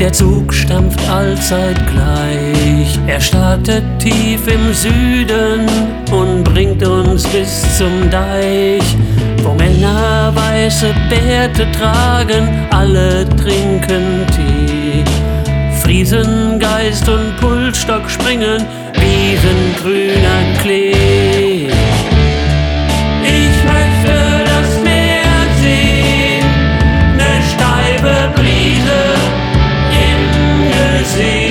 Der Zug stampft allzeit gleich. Er startet tief im Süden und bringt uns bis zum Deich, wo Männer weiße Bärte tragen, alle trinken Tee. Friesengeist und Pulsstock springen, wiesengrüner Klee. Ich möchte das Meer sehen, ne steife Brise im Gesicht.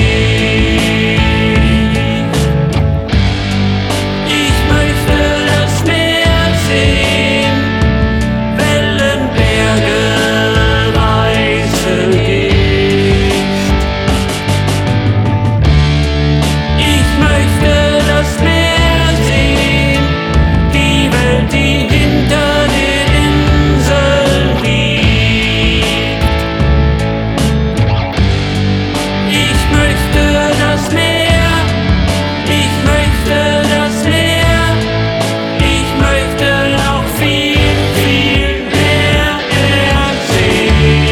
Ich möchte das Meer sehen, Wellen, Berge, weiße Gischt. Ich möchte das Meer sehen, die Welt, die hinter den Inseln liegt. Ich möchte das Meer, ich möchte das Meer, ich möchte noch viel, viel mehr ersehen.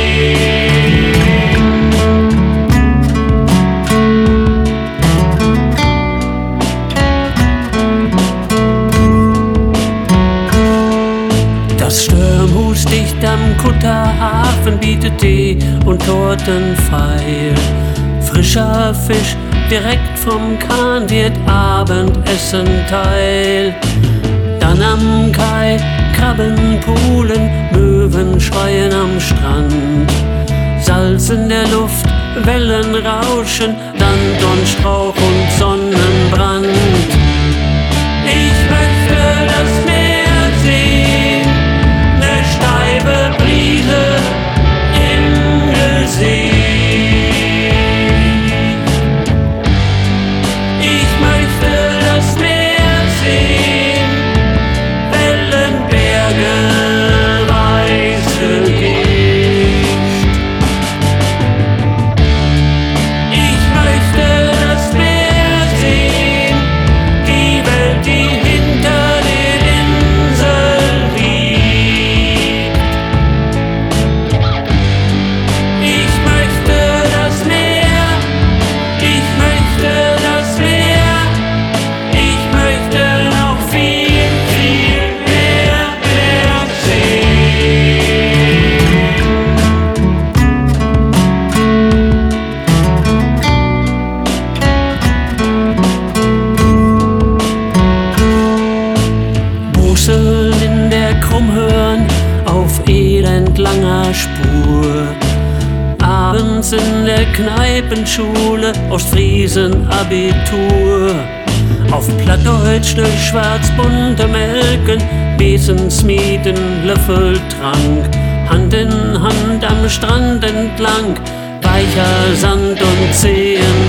Das Stürmhus dicht am Kutterhafen bietet Tee und Tortenpfeil. Frischer Fisch direkt vom Kahn wird Abendessen Teil. Dann am Kai Krabben poolen, Möwen schreien am Strand. Salz in der Luft, Wellen rauschen, dann Dornstrauch und Sonnenbrand. Ich möchte das Meer sehen, ne steife Brise im Gesicht. Ich möchte das Meer sehen, Wellen, Berge, weiße Gischt. Ich möchte das Meer sehen, die Welt, die hinter den Inseln liegt. Ich möchte das Meer, ich möchte das Meer, ich möchte noch viel, viel mehr ersehen. Museln in der Krummhörn auf elendlanger Spur. Abends in der Kneipenschule Ostfriesen Abitur. Auf Plattdeutsch ne schwarz-bunte Melken, Besensmieten, Löffeltrank. Hand in Hand am Strand entlang, weicher Sand und Zehen